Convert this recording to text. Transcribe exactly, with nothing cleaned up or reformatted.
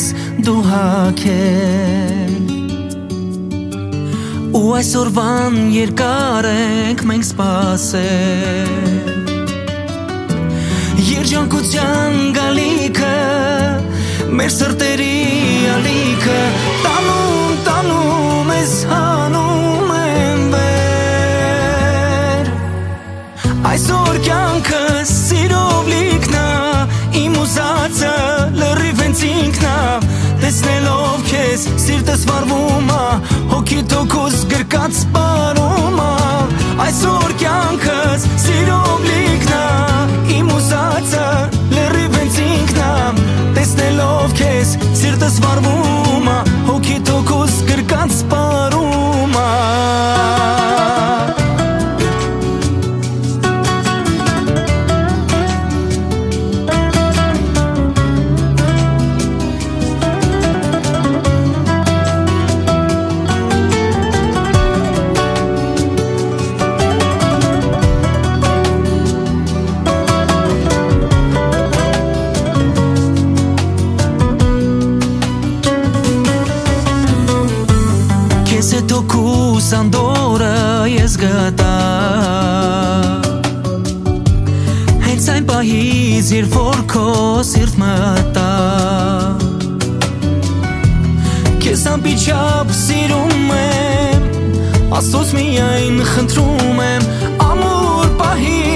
դու հագել Ու այսօրվան երկար ենք մենք սպասել Երջանկության գալիքը մեր սրտերի ալիքը Տանում, տանում ես հանում եմ վեր Այսօր կյանքս սիրով լիքնա Իմ ուզածը լրիվ հենց ինքնա Տեսնելով քեզ սիրտս վառվում ա Հոգիդ հոգուս գրկած սպառում ա Այսօր կյանքս սիրով լիքնա Իմ ուզածը լրիվ հենց ինքնա Տեսնելով քեզ սիրտս վառվում ա Հոգիդ հոգուս գրկած սպառում ա Սանդորը ես գտա Հենց այն պահից երբ որ քո սիրտ մտա Քեզ անպիչապ սիրում եմ Աստծուց միայն խնդրում եմ Ամուր պահի